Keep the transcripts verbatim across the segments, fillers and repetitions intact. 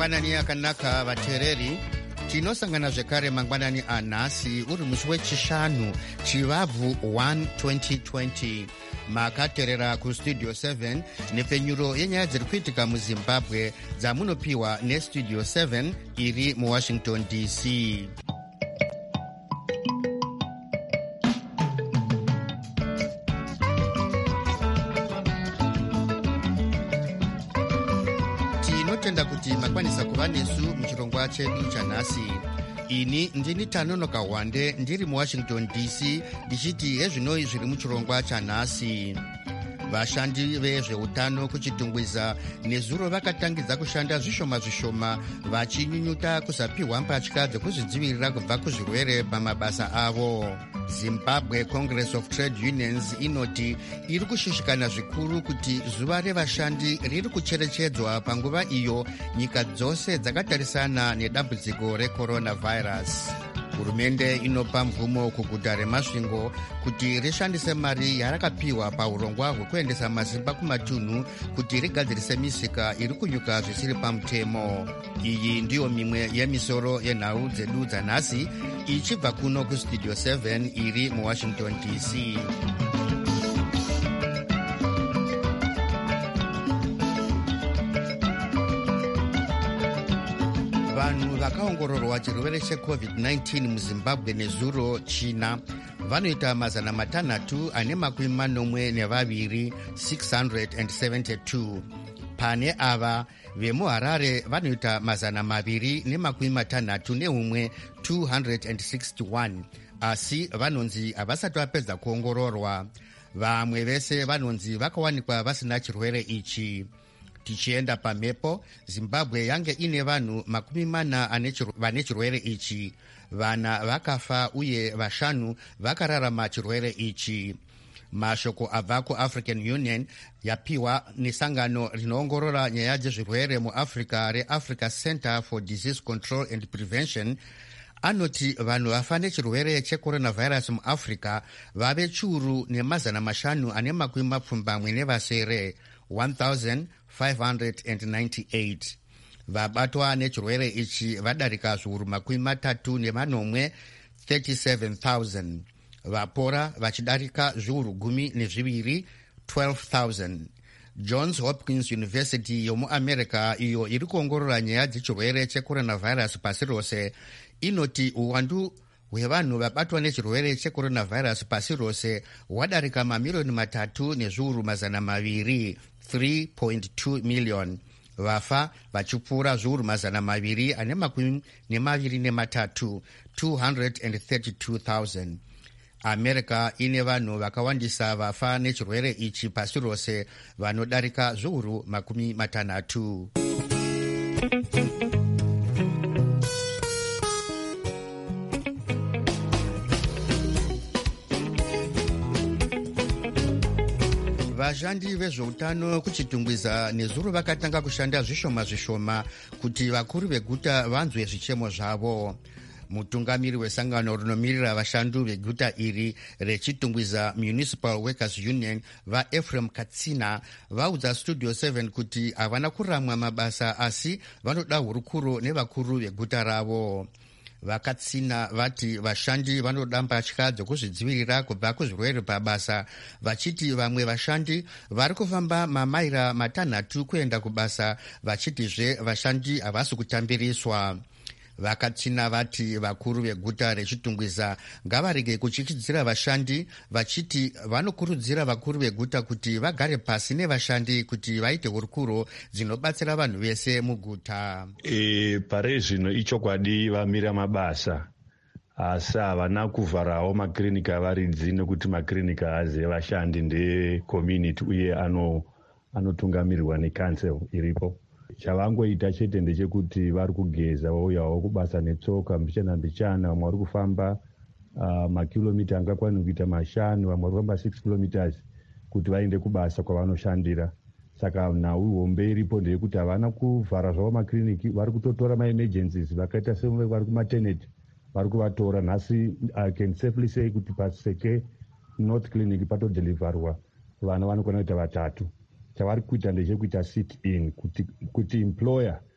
mangwanani akanaka vateereri. Tinosangana zvekare mangwanani anhasi uri musi wechishanu chivabvu one twenty twenty. Makateerera kustudio seven nepfenyuro yenyaya dziri kuitika muzimbabwe dzamunopiwa nestudio seven iri muwashington D C. Tinotenda kuti makwanisa kuva nesu muchirongwa chedu chanhasi. Ini ndini Tanonoka Wande ndiri muwashington D C ndichiti hezvinoi zviri muchirongwa chanhasi. Vashandi vezveutano kuchitungwiza nezuro vakatangidza kushanda zvishoma zvishoma vachinyunyuta kusapiwa mbatya dzekuzvidzivirira kubva kuzvirwere pamabasa avo. Zimbabwe Congress of Trade Unions inoti iri kushushikana zvikuru kuti zuva revashandi riri kucherechedzwa panguva iyo nyika dzose dzakatarisana nedambudziko recoronavirus. Hurumende inopa mvumo kuguta reMasvingo kuti rishandise mari yarakapiwa paurongwa hwekuendesa mazimba kumatunhu kuti rigadzirise misika iri kunyuka zvisiri pamutemo. Iyi ndiyo mimwe yemisoro yenhau dzedu dzanhasi ichibva kuno kustudio seven iri muwashington D C. Vanhu vakaongororwa chirwere checovid nineteen muzimbabwe nezuro china vanoita mazana matanhatu ane makumi manomwe nevaviri six hundred seventy-two. Pane ava vemuharare vanoita mazana maviri nemakumi matanhatu neumwe two hundred sixty-one, asi vanonzi havasati vapedza kuongororwa. Vamwe vese vanonzi vakawanikwa vasina chirwere ichi. Tichienda pamhepo, Zimbabwe yange ine vanhu makumi mana vane chirwere ichi. Vana vakafa uye vashanu vakararama chirwere ichi. Mashoko abva kuAfrican Union yapiwa nesangano rinoongorora nyaya dzezvirwere muAfrica reAfrica Center for Disease Control and Prevention anoti vanhu vafa nechirwere checoronavirus muAfrica vave churu nemazana mashanu ane makumi mapfumbamwe nevasere one thousand five hundred ninety-eight. Vabatwa nechirwere ichi vadarika zviuru makumi matatu nemanomwe thirty-seven thousand. Vapora vachidarika zviuru gumi nezviviri twelve thousand. Johns Hopkins University yomuamerica iyo iri kuongorora nyaya dzechirwere checoronavirus pasi rose inoti uwandu hwevanhu vabatwa nechirwere checoronavirus pasi rose hwadarika mamiliyoni matatu nezviuru mazana maviri three point two million. Vafa vachipfuura zviuru mazana maviri ane makumi nemaviri nematatu two hundred thirty-two thousand. America ine vanhu vakawandisa vafa nechirwere ichi pasi rose vanodarika zviuru makumi matanhatu. Vashandi vezveutano kuchitungwiza nezuro vakatanga kushanda zvishoma zvishoma kuti vakuru veguta vanzwe zvichemo zvavo. Mutungamiri wesangano rinomirira vashandu veguta iri rechitungwiza Municipal Workers Union vaEphraim Katsina vaudza studio seven kuti havana kuramwa mabasa asi vanoda hurukuro nevakuru veguta ravo. Vakatsina vati vashandi vanoda mbatya dzokuzvidzivirira kubva kuzvirwere pabasa, vachiti vamwe vashandi vari kufamba mamaira matanhatu kuenda kubasa, vachitizve vashandi havasi kutambiriswa. Vakatsina vati vakuru veguta rechitungwiza ngavarege kuchichidzira vashandi, vachiti vanokurudzira vakuru veguta kuti vagare pasi nevashandi kuti vaite hurukuro dzinobatsira vanhu vese muguta. E, pare zvino ichokwadi vamira mabasa asi havana kuvharawo makirinika avaridzi nekuti makirinika azive vashandi ndecommunity uye anotungamirirwa ano necouncil iripo. Chavangoita chete ndechekuti vari kugeza vauyawo kubasa netsoka mbichana mbichana, vamwe vari kufamba uh, makilomita angakwanira kuita mashanu, vamwe vari kufamba six kilometers kuti vaende kubasa kwavanoshandira. Saka nhau hombe iripo ndeyekuti havana kuvhara zvavo makiriniki, vari kutotora maemergencies vakaita semwe vari kumaternity vari kuvatora. Nhasi I can safely say kuti paseke North Clinic patodeliverwa vana vanokwana kuita vatatu. Chavari kuita ndechekuita sit in kuti, kuti employer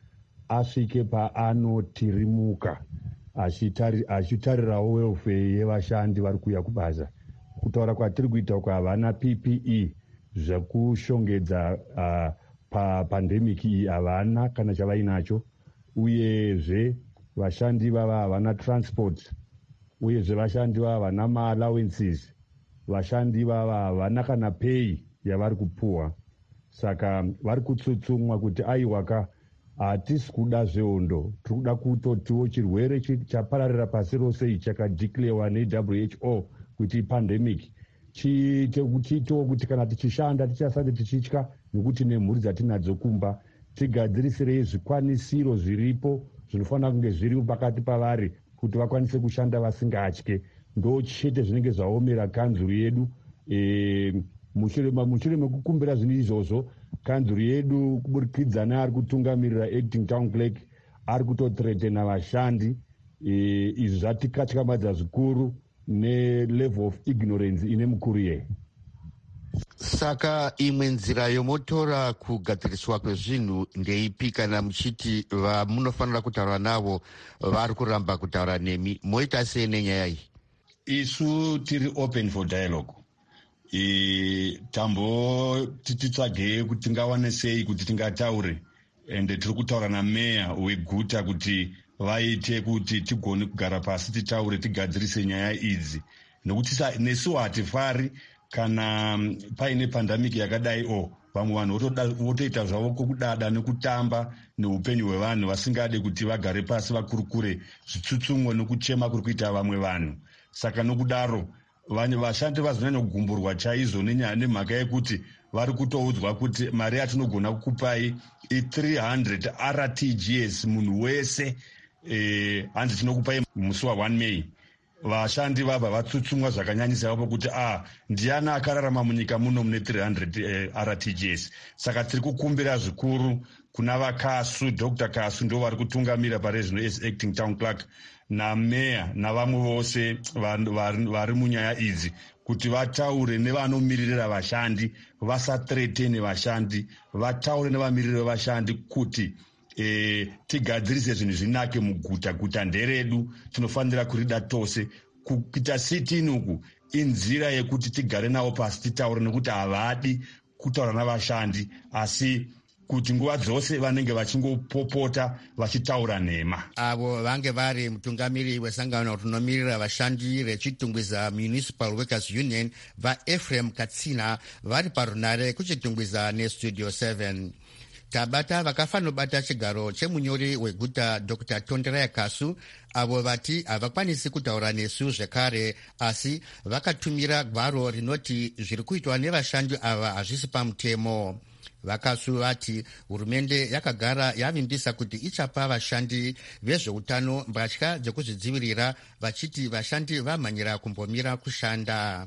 asvike paanotirimuka achitarirawo welfare yevashandi vari kuuya kubasa. Kutaura kwatiri kuita uku havana P P E zvekushongedza uh, papandemic iyi havana kana chavainacho, uyezve vashandi vava havana transport, uyezve vashandi vava havana maallowances, vashandi vava havana kana pay yavari kupuwa. Saka vari kutsutsumwa kuti aiwaka hatisi kuda zvehondo, tiri kuda kutotiwo chirwere chapararira pasi rose ichi chakadhiklewa ne-W H O kuti pandemic chiitewo kuti kana tichishanda tichasande tichitya, nekuti nemhuri dzatinadzo kumba tigadzirisirei zvikwanisiro zviripo zvinofanira kunge zviri pakati pavari kuti vakwanise kushanda vasingatye. Ndo chete zvinenge zvaomera kanzuru yedu. E, mushure mekukumbira zvinhu izvozvo, kanzuru yedu kuburikidza neari kutungamirira acting town clerk ari kutothreatena vashandi. E, izvi zvatikatyamadza zvikuru nelevel of ignorance ine mukuru ye. Saka imwe nzira yomotora kugadziriswa kwezvinhu ndeipi kana muchiti vamunofanira kutaura navo vari kuramba kutaura nemi? Moita sei nenyaya iyi? Isu tiri open for dialogue. E, tambo tititsvage kuti tingawane sei kuti tingataure, ende tiri kutaura nameya weguta kuti vaite kuti tigone kugara pasi titaure tigadzirise nyaya idzi, nekuti nesu hatifari kana paine pandamiki yakadai o vamwe vanhu votoita zvavo kokudada nekutamba neupenyu hwevanhu vasingade kuti vagare pasi vakurukure zvitsutsumwe nekuchema kuri kuita vamwe vanhu. Saka nokudaro vashandi vazonyanya kugumburwa chaizvo nemhaka yekuti vari kutoudzwa kuti mari yatinogona kukupai i-three hundred R T G S munhu wese, eh, hanzi tinokupai musi wa-one May. Vashandi vabva vatsutsumwa zvakanyanyisa vapo kuti ah, ndiana akararama munyika muno mune three hundred eh, R T G S. Saka tiri kukumbira zvikuru kuna vaKasu, Doctor Kasu ndo vari kutungamira parezvino as acting town clerk, nameya navamwe vose vari munyaya idzi kuti vataure nevanomirira vashandi, vasathreatene vashandi, vataure nevamiririri vevashandi kuti E, tigadzirise zvinhu zvinake muguta. Guta nderedu, tinofanira kurida tose. Kuita sitini uku inzira yekuti tigare navo pasi titaure, nekuti havadi kutaura navashandi asi kuti nguva dzose vanenge vachingopopota vachitaura nhema. Avo vange vari mutungamiri wesangano rinomirira vashandi rechitungwiza Municipal Workers Union vaEphraim Katsina vari parunare kuchitungwiza neStudio seven. Tabata vakafanobata chigaro chemunyori weguta Doctor Tonderaya Kasu, avo vati havakwanisi kutaura nesu zvekare, asi vakatumira gwaro rinoti zviri kuitwa nevashandi ava hazvisi pamutemo. Vakasu vati hurumende yakagara yavimbisa kuti ichapa vashandi vezveutano mbatya dzekuzvidzivirira, vachiti vashandi vamhanyira kumbomira kushanda.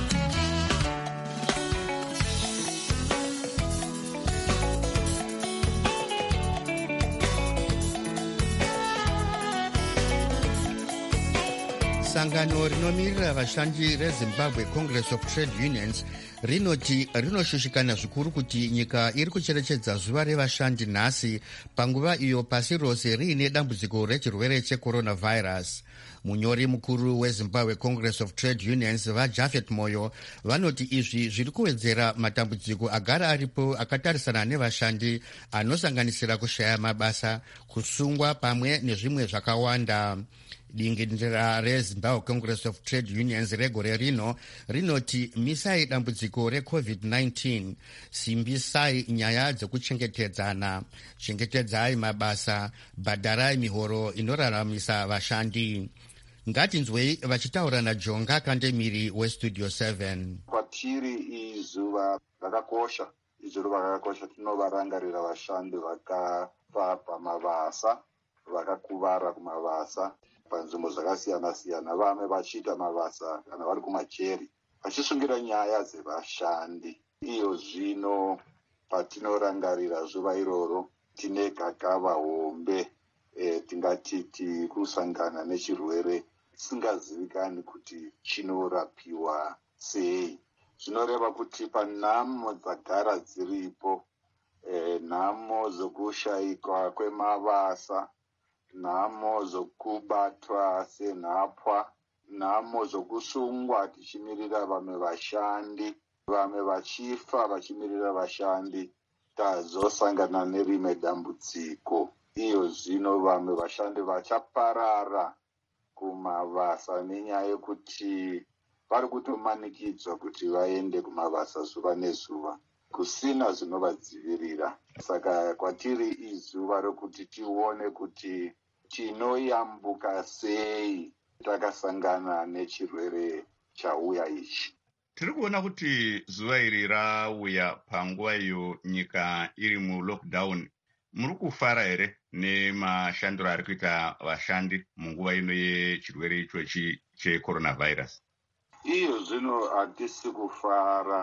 Sangano rinomirira vashandi reZimbabwe Congress of Trade Unions rinoti rinoshushikana zvikuru kuti nyika iri kucherechedza zuva revashandi nhasi panguva iyo pasi rose riine dambudziko rechirwere checoronavirus. Munyori mukuru weZimbabwe Congress of Trade Unions vaJafet Moyo vanoti izvi zviri kuwedzera matambudziko agara aripo akatarisana nevashandi, anosanganisira kushaya mabasa, kusungwa pamwe nezvimwe zvakawanda. Dingindira reZimbabwe Congress of Trade Unions regore rino rinoti misai dambudziko reCovid nineteen, simbisai nyaya dzekuchengetedzana, chengetedzai mabasa, bhadharai mihoro inoraramisa vashandi. Ngatinzwei vachitaura naJonga Kandemiri weStudio seven. Kwatiri izuva rakakosha, izuva rakakosha tinovarangarira vashandi vakafa pamabasa, vakakuvara kumabasa panzvimbo zvakasiyana siyana, vamwe vachiita mabasa kana vari kumacheri vachisungira nyaya dzevashandi. Iyo zvino patinorangarira zuva iroro tine gakava hombe, e, tingati tiri kusangana nechirwere singazivikani kuti chinorapiwa sei. Zvinoreva kuti panhamo dzagara dziripo e, nhamo dzokushayikwa kwemabasa, nhamo dzokubatwa senhapwa, nhamo dzokusungwa tichimirira vamwe vashandi, vamwe vachifa vachimirira vashandi. Tazosangana nerimwe dambudziko, iyo zvino vamwe vashandi vachaparara kumabasa nenyaya yekuti vari kutomanikidzwa kuti vaende kumabasa zuva nezuva kusina zvinovadzivirira. Saka kwatiri izuva rokuti tione kuti tinoyambuka sei takasangana nechirwere chauya ichi. Tiri kuona kuti zuva iri rauya panguva iyo nyika iri mulockdown. Muri kufara here nemashandiro ari kuita vashandi munguva ino yechirwere ichochi checoronavirus? Iyo zvino hatisi kufara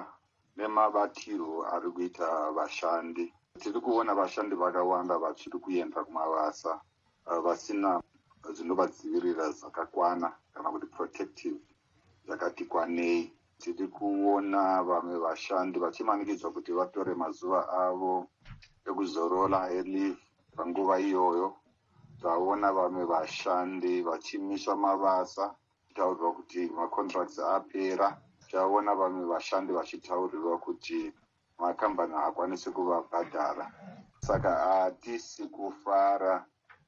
nemabatiro ari kuita vashandi. Tiri kuona vashandi vakawanda vachiri kuenda kumabasa vasina zvinovadzivirira zvakakwana kana kuti protective yakati kwanei. Tiri kuona vamwe vashandi vachimanikidzwa kuti vatore mazuva avo ekuzorora elive. Panguva iyoyo taona vamwe vashandi vachimiswa mabasa, taurirwa kuti macontracts apera. Taona vamwe vashandi vachitaurirwa kuti makambani hakwanisi kuvabhadhara. Saka hatisi kufara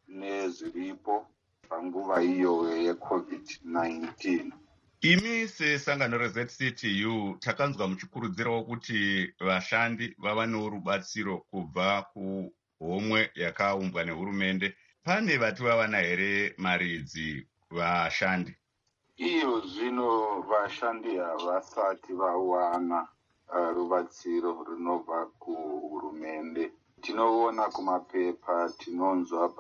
nezviripo panguva iyoyo yecovid nineteen. Imi sesangano reZ C T U takanzwa muchikurudzirawo kuti vashandi vavanewo rubatsiro kubva kuhomwe yakaumbwa nehurumende. Pane vati vavana here mari idzi vashandi? Iyo zvino vashandi havasati vawana uh, rubatsiro runobva kuhurumende. Tinoona kumapepa, tinonzwa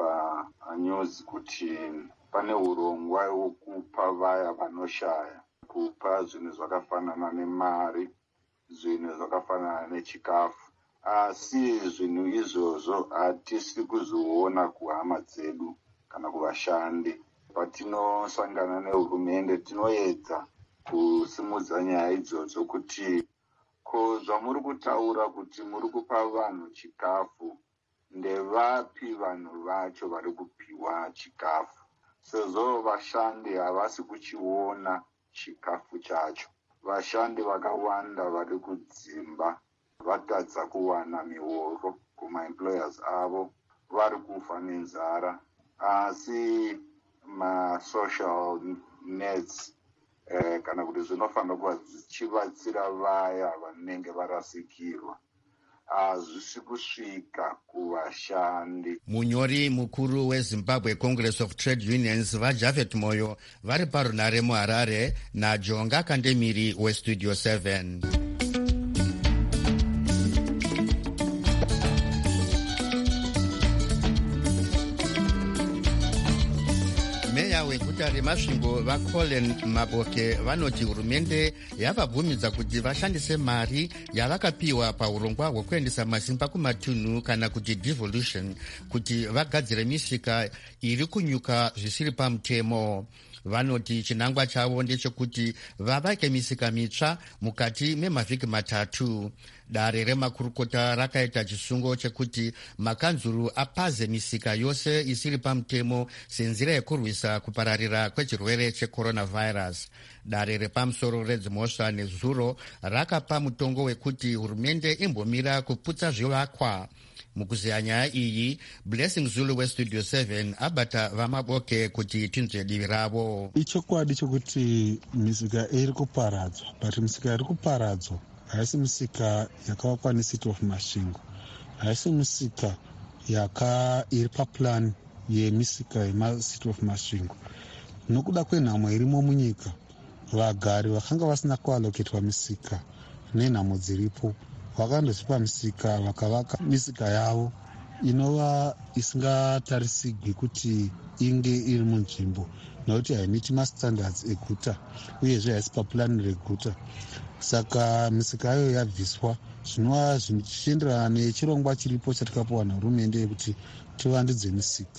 panews kuti pane urongwa hwekupa vaya vanoshaya, kupa zvinhu zvakafanana nemari, zvinhu zvakafanana nechikafu. Asi zvinhu izvozvo hatisi kuzviona kuhama dzedu kana kuvashandi. Patinosangana nehurumende tinoedza kusimudza nyaya idzodzo kuti ko zvamuri kutaura kuti muri kupa vanhu chikafu, ndevapi vanhu vacho vari kupiwa chikafu? Sezvo vashandi havasi kuchiona chikafu chacho. Vashandi vakawanda vari kudzimba vatadza kuwana mihoro kumaemployers avo, vari kufa nenzara. Asi masocial nets eh, kana kuti zvinofanira kuva zvichibatsira vaya vanenge varasikirwa hazvisi kusvika kuvashandi. Munyori mukuru weZimbabwe Congress of Trade Unions vaJafet Moyo vari parunare muHarare naJonga Kandemiri weStudio seven. Meya weguta reMasvingo vaColin Maboke vanoti hurumende yavabvumidza kuti vashandise mari yavakapiwa paurongwa hwekuendesa masimba kumatunhu kana kuti devolution kuti vagadzire misika iri kunyuka zvisiri pamutemo. Vanoti chinangwa chavo ndechekuti vavake misika mitsva mukati memavhiki matatu. Dare remakurukota rakaita chisungo chekuti makanzuru apaze misika yose isiri pamutemo senzira yekurwisa kupararira kwechirwere checoronavirus. Dare repamusoro redzimhosva nezuro rakapa mutongo wekuti hurumende imbomira kuputsa zvivakwa. Mukuziya nyaya iyi, Blessing Zulu weStudio seven abata vaMaboke kuti tinzwe divi ravo. Ichokwadi chokuti misika iri kuparadzwa, but misika iri kuparadzwa haisi misika yakavakwa neCity of Masvingo, haisi misika yaka iri paplan yemisika yeCity of Masvingo. Nokuda kwenhamo irimo munyika, vagari vakanga vasina kualoketwa misika nenhamo dziripo vakandozvipa misika vakavaka misika yavo inova isingatarisirwi kuti inge iri munzvimbo nokuti haimiti mastandards eguta uyezve haisi papulani reguta. Saka misika yayo yabviswa zvinova zvichienderana nechirongwa chiripo chatakapiwa nehurumende yekuti tivandudze misika.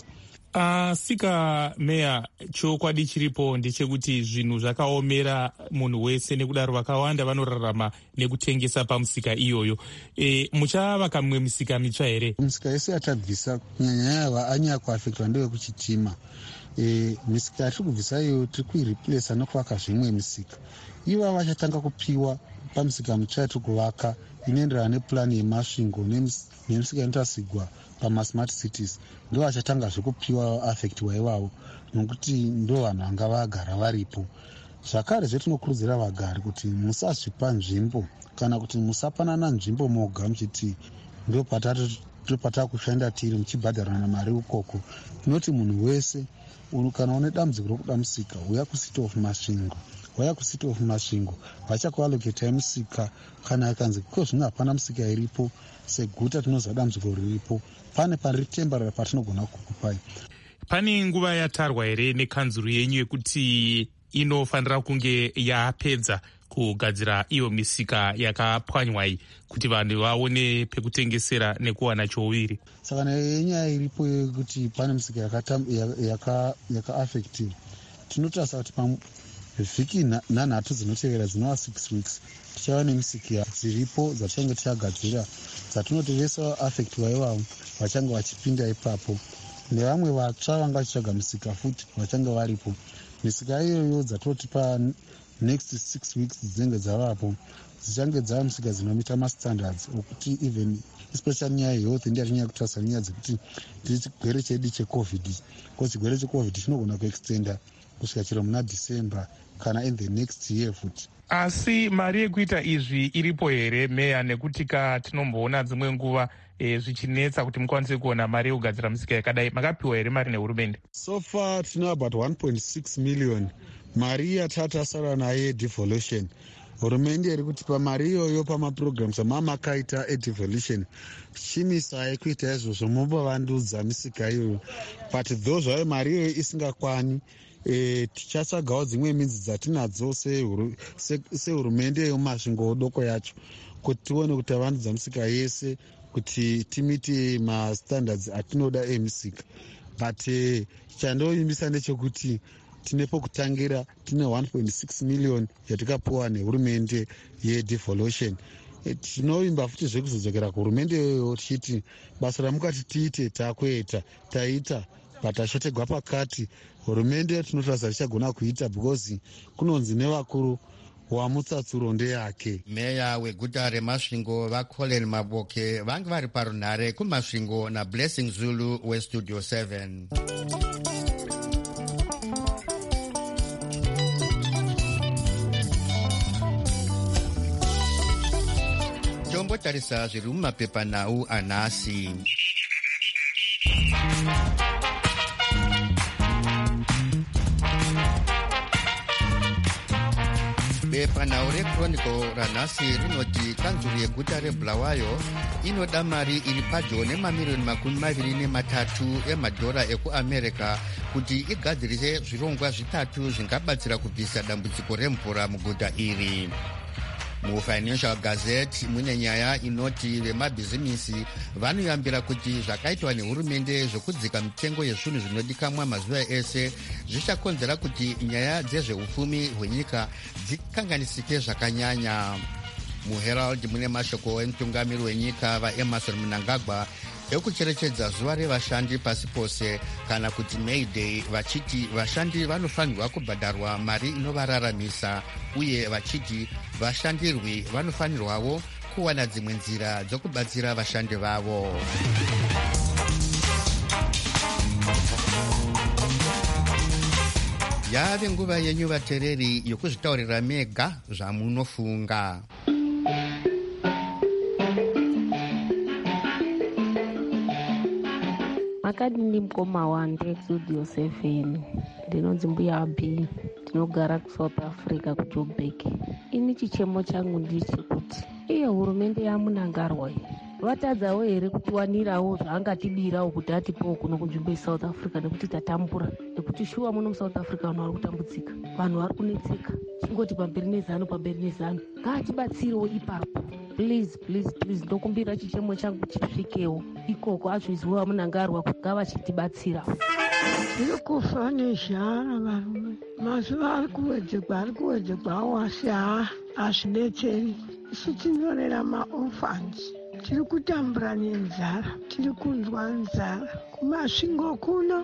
asika uh, meya, chokwadi chiripo ndechekuti zvinhu zvakaomera munhu wese, nekudaro vakawanda vanorarama nekutengesa pamusika iyoyo. E, muchavaka mimwe misika mitsva here? Misika yese yatabvisa kunyanyanya anyanya kuafektwa ndewekuchitima. E, misika yatiri kubvisa iyo tiri kuireplace nokuvaka zvimwe misika. Iva vachatanga kupiwa pamisika mitsva yatiri kuvaka inoenderana nepurani yemasvingo nemisika inotasigwa pamasmart cities. Ndo vachatanga zvekupiwa affectiwa ivavo, nokuti ndo vanhu vanga vagara varipo. Zvakare zvetinokurudzira vagari kuti musazvipa nzvimbo kana kuti musapanana nzvimbo moga muchiti ndo patava kushanda tiri muchibhadharana mari ukoko. Tinoti munhu wese kana une dambudziko rokuda musika, uya kucity of masvingo waya kucity of masvingo vachakualoketai musika. Kana akanzi ko zvino hapana musika iripo seguta tinoziva dambudziko riripo, pane pariri temporary patinogona kukupai. Pane nguva yatarwa here nekanzuru yenyu yekuti inofanira kunge yapedza kugadzira iyo misika yakapwanywa iyi kuti vanhu vaone pekutengesera nekuwana chouviri? Saka nenyaya iripo yekuti pane misika yakaafektiwa, tinotarisa kuti vhiki nhanhatu dzinotevera dzinova six weeks tichava nemisika dziripo dzatichange tichagadzira dzatinotevesa affectiwa ivavo vachange vachipinda ipapo, nevamwe vatsva vanga vachichaga misika futi vachange varipo. Misika iyoyo dzatoti pa next six weeks dzinenge dzavapo dzichange dzava misika dzinomita mastandards okuti even especially nyaya yehealth ndi atinyaya kutarisa nyaya dzekuti tiri chigwere chedu checovid, ko chigwere checovid chinogona kuextenda kusvika chero muna December kana in the next year futi. Asi mari yekuita izvi iripo here meya? Nekuti ka tinomboona dzimwe nguva e, zvichinetsa kuti mukwanise kuona mari yekugadzira misika yakadai. Makapiwa here mari nehurumende? So far tino about one point six million mari yatatasara naye devolution. Hurumende iri kutipa mari iyoyo pamaprograms amamakaita edevolution chimisa yekuita izvozvo mubavandudza misika iyoyo, but though zvayo mari iyoyo isingakwani, E, tichatsvagawo dzimwe midzi dzatinadzo sehurumende yemasvingo doko yacho kuti tione kuti tavandudza misika yese kuti timite mastandards atinoda emisika. But e, chandoimbisa ndechekuti tine pokutangira tine one point six million yatikapuwa nehurumende yedevolution. E, tinoimba futi zvekuzodzokera kuhurumende iyoyo tichiti basa ramukati tiite takuita taita patashategwa pakati. Hurumende tinotarisa richagona kuita because kunonzi nevakuru wamutsatsuro ndeyake. Meya weguta remasvingo vaColin Maboke vange vari parunhare kumasvingo naBlessing Zulu westudio seven. Tombotarisa zviri mumapepanhau anhasi. Bepanhau reChronicle ranhasi rinoti kanzuru yeguta reBulawayo inoda mari iri padyo nemamirioni makumi maviri nematatu emadhora ekuamerica kuti igadzirise zvirongwa zvitatu zvingabatsira kubvisa dambudziko remvura muguta iri. MuFinancial Gazette mune nyaya inoti vemabhizimisi vanoyambira kuti zvakaitwa nehurumende zvokudzika mitengo yezvinhu zvinodikamwa mazuva ese zvichakonzera kuti nyaya dzezveupfumi hwenyika dzikanganisike zvakanyanya. MuHerald mune mashoko emutungamiri wenyika vaEmerson Mnangagwa ekucherechedza zuva revashandi pasi pose kana kuti May Day, vachiti vashandi vanofanirwa kubhadharwa mari inovararamisa uye vachiti vashandirwi vanofanirwawo kuwana dzimwe nzira dzokubatsira vashandi vavo. Yave nguva yenyu vatereri yokuzvitaurira mega zvamunofunga. Makadini mkoma wande studio seven ndinonzi mbuya B, tinogara kuSouth Africa kuJoburg. Ini chichemo changu ndechekuti iye hurumende yaMunangarwa vatadzawo here kutiwanirawo zvaangatidirawo kuti atipowo kuno kunzvimbo yeSouth Africa, nekuti tatambura, nekuti shuwa muno muSouth Africa vanhu vari kutambudzika, vanhu vari kunetseka, chingoti pamberi nezano pamberi nezano. Ngaatibatsirewo ipapo please please please ndokumbira chichemo changu chisvikewo ikoko azviziva munangarwa kuga vachitibatsira. Tiri kufa nezhara varume, mazuva ari kuwedzegwa ari kuwedzegwawo asi haa hazvidetseri. Isu tinorera maorphans, tiri kutambura nenzara, tiri kunzwa nzara. Kumasvingo kuno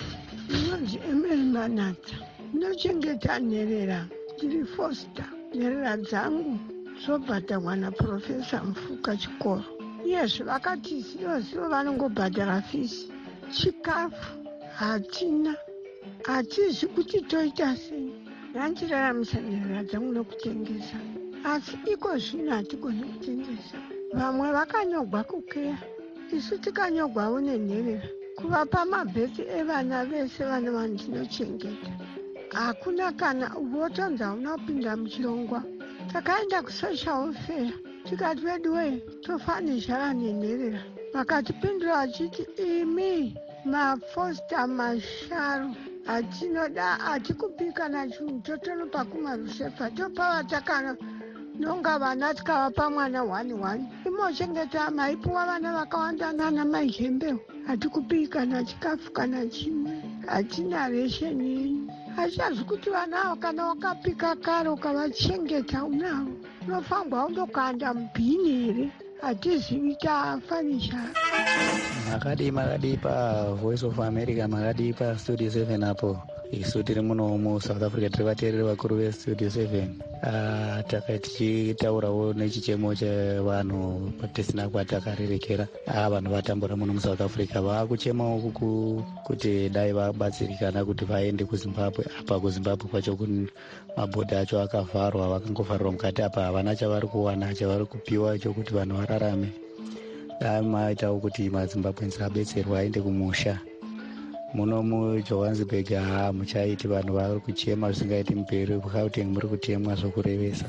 inonzi Emily Manata, ndinochengeta nherera, tiri foster. Nherera dzangu dzobhadharwa naProfesa Mfuka chikoro. Yes, vakati siyo siyo vanongobhadhara fisi. Chikafu hatina, hatizi kuti toita sei. Ndanchiraramisa nherera dzangu nokutengesa, asi iko zvino hatigoni kutengesa. Vamwe vakanyogwa kukeya, isu tikanyogwawo nenherera. Kuvapa mabheti evana vese vane vandinochengeta. Hakuna kana votonza unopinda muchirongwa. Takaenda kusocial welfare, tikati wedu we tofanizhara nenherera. Vakatipindura vachiti imi mafosta masharu hatinoda, hatikupika nachunhu, totonopa kumarusefa, topa vatakana nonga vana tikavapa mwana hwani hwani. Imochengeta maipuwa vana vakawanda nana maihembewo, hatikupika nachikafu kana chimwe, hatina resheni yenyu. Hachazi kuti vana avo kana wakapika kare ukavachengeta unavo, unofangwa undokanda mubhini here, hatizivi tafanishara. Makadi makadi pa Voice of America, makadi pa Studio seven apo. Isu tiri muno mu South Africa tiri vateereri vakuru ve Studio seven. Uh, taka tichitaurawo nechichemo chevanhu patisina kwatakarerekera. Ah, vanhu vatambura muno mu South Africa vakuchemawo kuku kuti dai vabatsirikana kuti vaende kuZimbabwe. Apa kuZimbabwe kwacho kun mabhodha acho akavharwa, vakangovharwa mukati apa havana chavari kuwana chavari kupiwa chokuti vanhu vararame. Dai maitawo kuti maZimbabwenzi abetserwa aende kumusha. Muno muJohannesburg haa muchaiti vanhu vari kuchema zvisingaiti mberi, kuGauteng muri kutemwa zvokurevesa.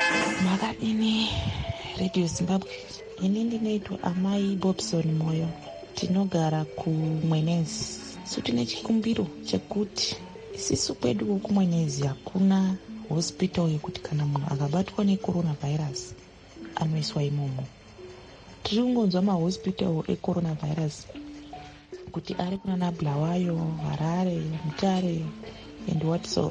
Makadini Radio Zimbabwe, ini ndinoitwa Amai Bobson Moyo, tinogara kuMwenezi. So tine chikumbiro chekuti isisu kwedu kuMwenezi hakuna hospital yekuti kana munhu akabatwa necoronavirus anoiswa imomo. Tiri kungonzwa mahospital ecoronavirus kuti ari kunana Bulawayo, Harare, Mutare and what so.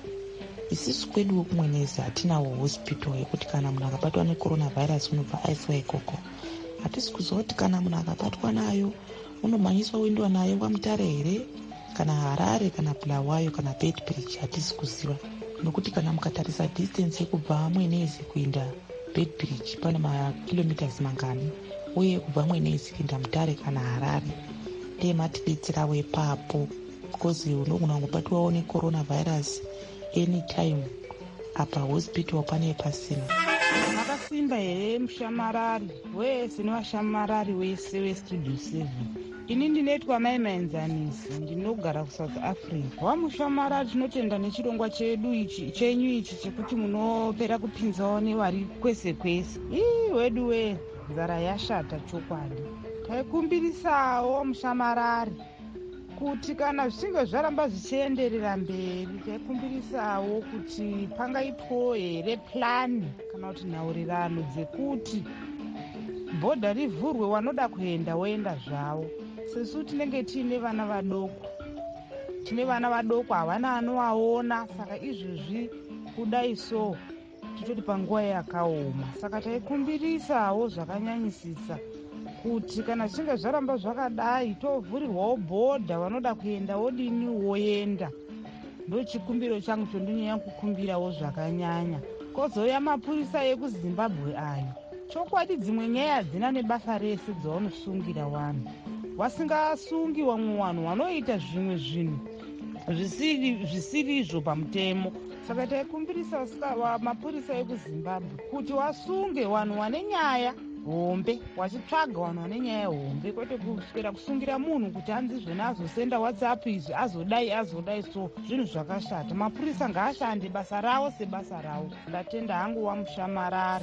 Isisu kwedu kuMwenezi hatinawo hospital yekuti kana munhu akabatwa necoronavirus unobva aiswa ikoko. Hatisi kuziva kuti kana munhu akabatwa nayo unomhanyiswa uendwa nayo kwaMutare here kana Harare kana Bulawayo kana Beitbridge, hatisi kuziva. Nokuti kana mukatarisa distance yekubva Mwenezi kuenda Beitbridge pane makilometers mangani, uye kubva Mwenezi kuenda Mutare kana Harare ndiye matidetserawo ipapo, because unogona kungobatwawo necoronavirus anytime apa hospital pane pasina. Makasimba here mushamarari wese nevashamarari wese weStudio seven. Ini ndinoitwa Mai Maenzanisi, ndinogara kuSouth Africa. Wamushamarari tinotenda nechirongwa chedu ichi chenyu ichi chekuti munopera kupinzawo nevari kwese kwese. Ii wedu we nzara yashata chokwadi. Taikumbirisawo mushamarari kuti kana zvichinge zvaramba zvichienderera mberi, taikumbirisawo kuti pangaitwo here plani kana kuti nhaurirano dzekuti bhodha rivhurwe, wanoda kuenda woenda zvavo. Sesu tinenge tiine vana vadoko, tine vana vadoko havana anovaona, saka izvozvi kudai so titoti panguva yakaoma. Saka taikumbirisawo zvakanyanyisisa kuti kana zvichinge zvaramba zvakadai tovhurirwawo bhodha, vanoda kuenda wodini woenda. Ndo chikumbiro changu chondinonyanya kukumbirawo zvakanyanya. Kozouya mapurisa ekuZimbabwe ayo, chokwadi dzimwe nyaya hadzina nebasa rese dzavanosungira vanhu. Vasingasungi vamwe vanhu vanoita zvimwe zvinhu zvisirizvo pamutemo. Saka taikumbirisa mapurisa ekuZimbabwe kuti wasunge vanhu vane nyaya hombe, wachitsvaga vanhu vane nyaya hombe, kwete kuswera kusungira munhu kuti hanzi zvona azosenda WhatsApp izvi azodai azodai. So zvinhu zvakashata. Mapurisa ngaashande basa ravo sebasa ravo. Ndatenda hangu wamushamarari.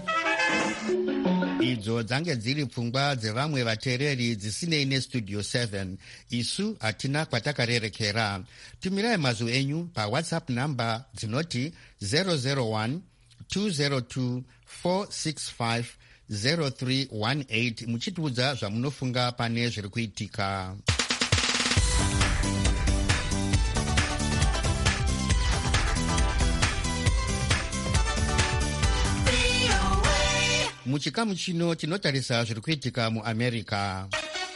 Idzo dzange dziri pfungwa dzevamwe vateereri dzisinei neStudio seven. Isu hatina kwatakarerekera. Tumirai mazwi enyu paWhatsApp namba dzinoti zero zero one two zero two four six five zero three one eight muchitiudza zvamunofunga pane zviri kuitika. Muchikamu chino tinotarisa zviri kuitika muAmerica.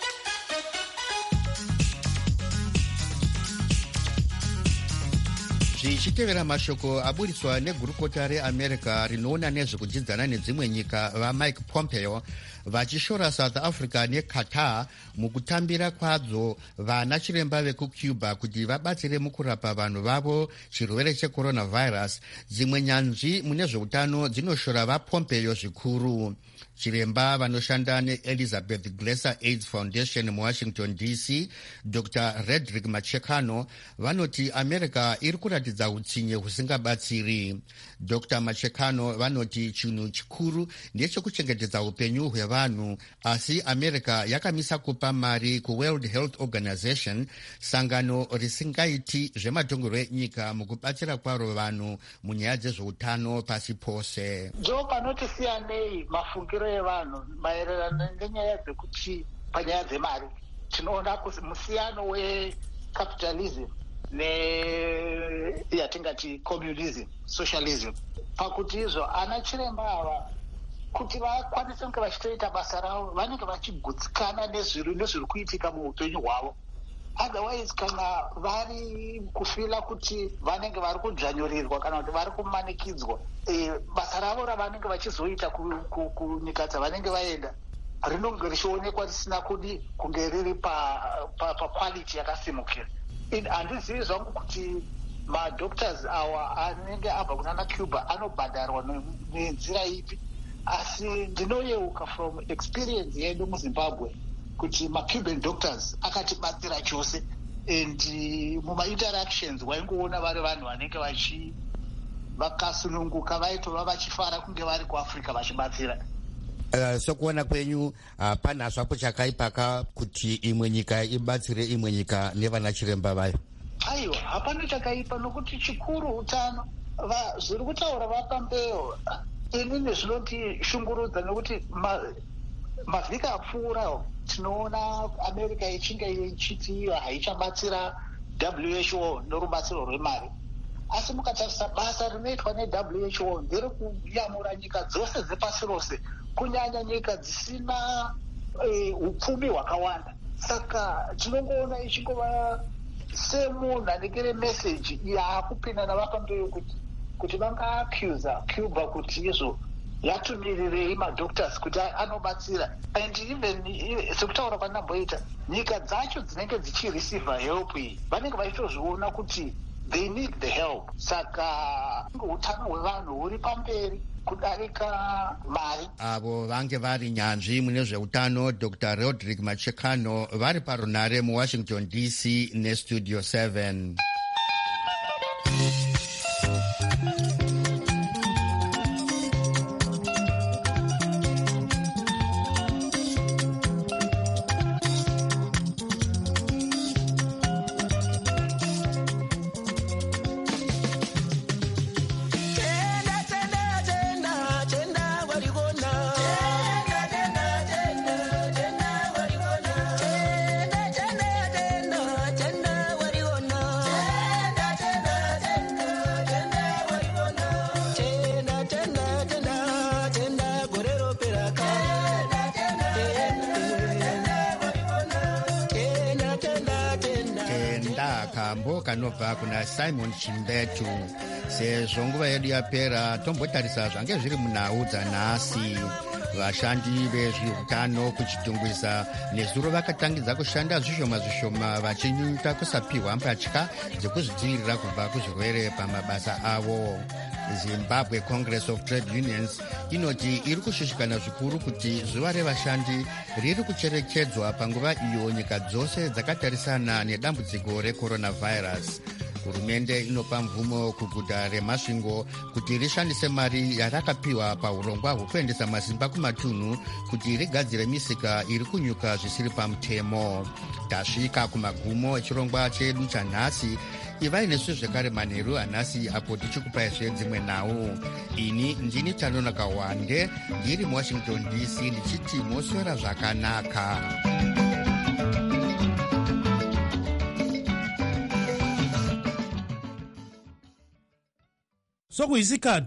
Zvichitevera mashoko aburiswa negurukota reAmerica rinoona nezvekudzidzana nedzimwe nyika vaMike Pompeo vachishora South Africa neQatar mukutambira kwadzo vana chiremba vekucuba kuti vabatsire mukurapa vanhu vavo chirwere checoronavirus. Dzimwe nyanzvi mune zveutano dzinoshora vaPompeo zvikuru. Chiremba vanoshanda neElizabeth Glaser AIDS Foundation muWashington D C, Doctor Redrick Machekano, vanoti America iri kuratidza utsinye husingabatsiri. Doctor Machekano vanoti chinhu chikuru ndechekuchengetedza upenyu hwevanhu, asi America yakamisa kupa mari kuWorld Health Organization, sangano risingaiti zvematongerwo enyika mukubatsira kwaro vanhu munyaya dzezveutano pasi pose. Ndo panoti siyanei mafungiro evanhu maererano nenyaya dzekuti panyaya dzemari tinoona kuti musiyano wecapitalism neyatingati communism, socialism, pakuti izvo ana chiremba ava kuti vakwanise kunge vachitoita basa ravo vanenge vachigutsikana nezviri nezviri kuitika muupenyu hwavo. Otherwise kana vari kufila kuti vanenge vari kudzvanyorirwa kana kuti vari kumanikidzwa, e, basa ravo ravanenge vachizoita kunyika dzavanenge vaenda rinonge richionekwa risina kudi kunge riri paquality pa, pa yakasimukira. Handizivi zvangu kuti madoctors awa anenge abva kunana Cuba anobhadharwa nenzira ipi, asi ndinoyeuka from experience yedu muZimbabwe kuti maCuban doctors akatibatsira chose, and mumainteractions waingoona vari vanhu vanenge vachi vakasununguka vaitova vachifara kunge vari kuAfrica vachibatsira. Uh, sokuona kwenyu uh, pana zvapo chakaipaka kuti imwe nyika ibatsire imwe nyika nevana chiremba vayo? Aiwa, hapana chakaipa nokuti chikuru utano. Zviri kutaura vaPompeo inini zvinotishungurudza nokuti mavhiki apfuura tinoona America ichinge ichiti haichabatsira W H O norubatsiro rwemari, asi mukatarisa basa rinoitwa neW H O ndere kuyamura nyika dzose dzepasi rose, kunyanya nyika dzisina upfumi hwakawanda. Saka tinongoona ichingova semunhu anekere meseji yaakupinda navaPompeo kuti kuti vanga-accusa Cuba kuti izvo yatumirirei madoctors kuti anobatsira, and even sekutaura kwanamboita nyika dzacho dzinenge dzichireceiva help iyi vanenge vachitozviona kuti they need the help. Saka utano hwevanhu huri pamberi kudarika mari. Avo vange vari nyanzvi mune zveutano Doctor Redrick Machekano vari parunare muWashington D C neStudio seven. Kanobva kuna Simon Chimbetu. Sezvo nguva yedu yapera tombotarisa zvange zviri munhau dzanhasi. Vashandi vezveutano kuchitungwisa nezuro vakatangidza kushanda zvishoma zvishoma vachinyunyuta kusapiwa mbatya dzekuzvidzivirira kubva kuzvirwere pamabasa avo. Zimbabwe Congress of Trade Unions inoti iri kushushikana zvikuru kuti zuva revashandi riri kucherechedzwa panguva iyo nyika dzose dzakatarisana nedambudziko recoronavirus. Hurumende inopa mvumo kuguta reMasvingo kuti rishandise mari yarakapiwa paurongwa hwekuendesa masimba kumatunhu kuti rigadzire misika iri kunyuka zvisiri pamutemo. Tasvika kumagumo echirongwa chedu chanhasi. ivai nesu zvekare manheru anhasi apo tichikupai zvedzimwe nhau. Ini ndini Chanona Kawande ndiri muwashington D C ndichiti moswera zvakanaka. sokuyisikhathi